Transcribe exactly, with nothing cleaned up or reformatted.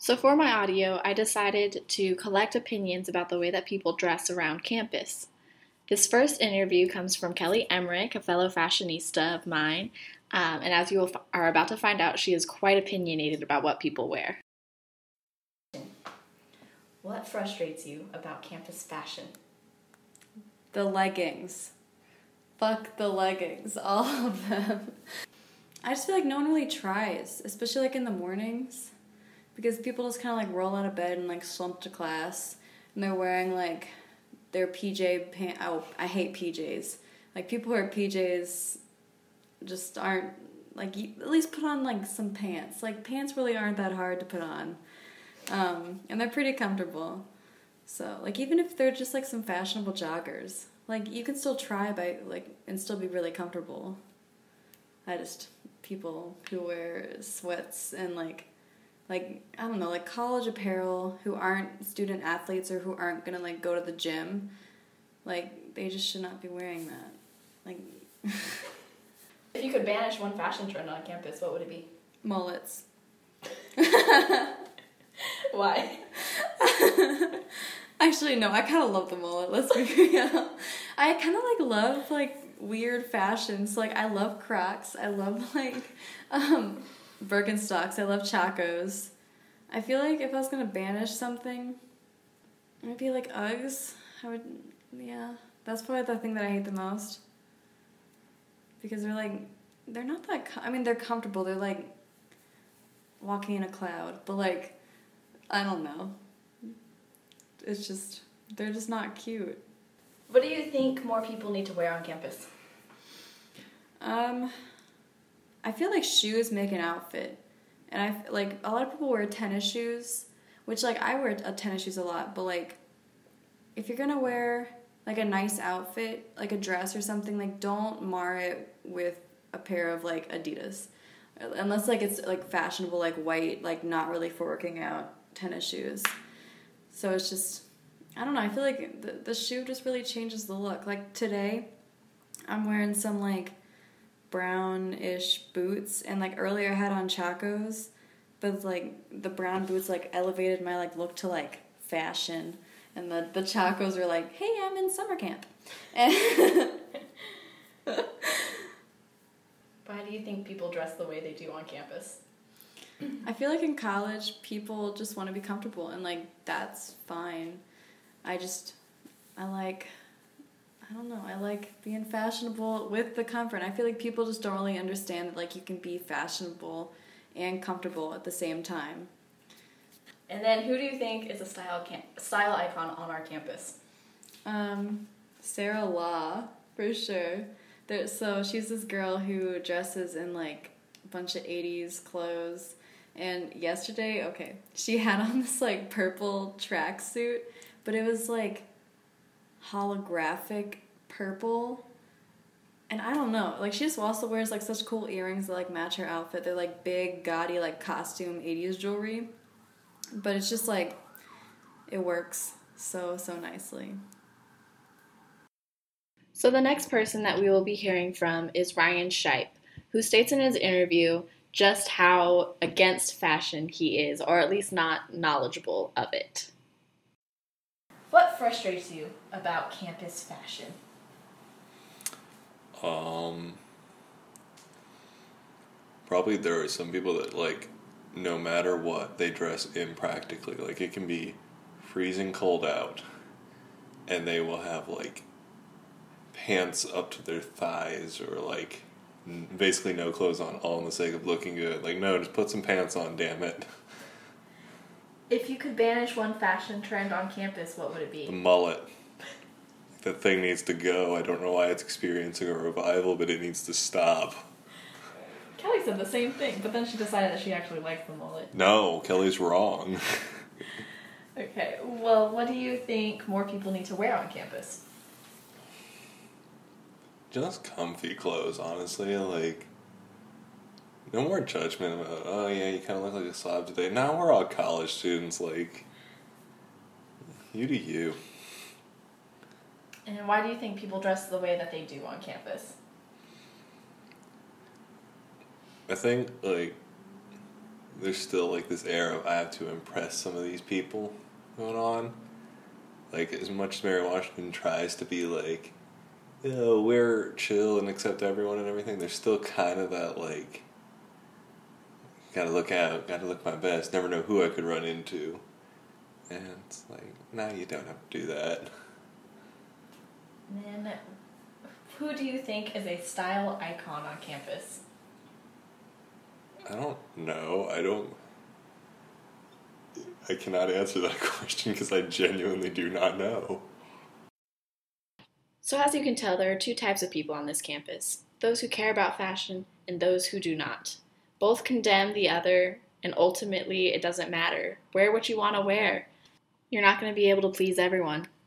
So, for my audio, I decided to collect opinions about the way that people dress around campus. This first interview comes from Kelly Emmerich, a fellow fashionista of mine, um, and as you are about to find out, she is quite opinionated about what people wear. What frustrates you about campus fashion? The leggings. Fuck the leggings, all of them. I just feel like no one really tries, especially like in the mornings, because people just kind of like roll out of bed and like slump to class, and they're wearing like their P J pants. Oh, I hate P Js. Like people who wear P Js just aren't like, you, at least put on like some pants. Like pants really aren't that hard to put on, um, and they're pretty comfortable. So like even if they're just like some fashionable joggers, like you can still try by like and still be really comfortable. I just people who wear sweats and like like I don't know, like college apparel, who aren't student athletes or who aren't gonna like go to the gym, like they just should not be wearing that. Like If you could banish one fashion trend on campus, what would it be? mullets. Why? Actually, no, I kind of love the mullet. Let's be real. I kind of like love like weird fashions. Like I love Crocs. I love like um, Birkenstocks. I love Chacos. I feel like if I was gonna banish something, it'd be like Uggs. I would, yeah. That's probably the thing that I hate the most. Because they're like, they're not that. Com- I mean, they're comfortable. They're like walking in a cloud, but like, I don't know. It's just, they're just not cute. What do you think more people need to wear on campus? Um, I feel like shoes make an outfit. And I, like, a lot of people wear tennis shoes, which, like, I wear a tennis shoes a lot, but, like, if you're gonna wear, like, a nice outfit, like a dress or something, like, don't mar it with a pair of, like, Adidas. Unless, like, it's, like, fashionable, like, white, like, not really for working out tennis shoes. So it's just, I don't know, I feel like the, the shoe just really changes the look. Like today, I'm wearing some like brownish boots, and like earlier I had on Chacos, but like the brown boots like elevated my like look to like fashion, and the, the Chacos were like, hey, I'm in summer camp. And Why do you think people dress the way they do on campus? I feel like in college, people just want to be comfortable, and, like, that's fine. I just, I like, I don't know, I like being fashionable with the comfort. I feel like people just don't really understand that, like, you can be fashionable and comfortable at the same time. And then who do you think is a style cam- style icon on our campus? Um, Sarah Law, for sure. There, so she's this girl who dresses in, like, a bunch of eighties clothes. And yesterday, okay, she had on this, like, purple tracksuit, but it was, like, holographic purple. And I don't know, like, she just also wears, like, such cool earrings that, like, match her outfit. They're, like, big, gaudy, like, costume eighties jewelry. But it's just, like, it works so, so nicely. So, the next person that we will be hearing from is Ryan Shipe, who states in his interview just how against fashion he is, or at least not knowledgeable of it. What frustrates you about campus fashion? Um, probably there are some people that, like, no matter what, they dress impractically. Like, it can be freezing cold out, and they will have, like, pants up to their thighs, or, like, basically no clothes on, all in the sake of looking good. Like, no, just put some pants on, damn it. If you could banish one fashion trend on campus, what would it The be? mullet. That thing needs to go. I don't know why it's experiencing a revival, but it needs to stop. Kelly said the same thing, but then she decided that she actually likes the mullet. No, Kelly's wrong. Okay, well, what do you think more people need to wear on campus? Just comfy clothes, honestly. Like, no more judgment about, oh yeah, you kind of look like a slob today. Now we're all college students, like, you do you. And why do you think people dress the way that they do on campus? I think, like, there's still like this air of I have to impress some of these people going on. Like, as much as Mary Washington tries to be like, you know, we're chill and accept everyone and everything, there's still kind of that, like, gotta look out, gotta look my best, never know who I could run into. And it's like, no, you don't have to do that. And then, who do you think is a style icon on campus? I don't know. I don't... I cannot answer that question because I genuinely do not know. So as you can tell, there are two types of people on this campus. Those who care about fashion and those who do not. Both condemn the other, and ultimately it doesn't matter. Wear what you want to wear. You're not going to be able to please everyone.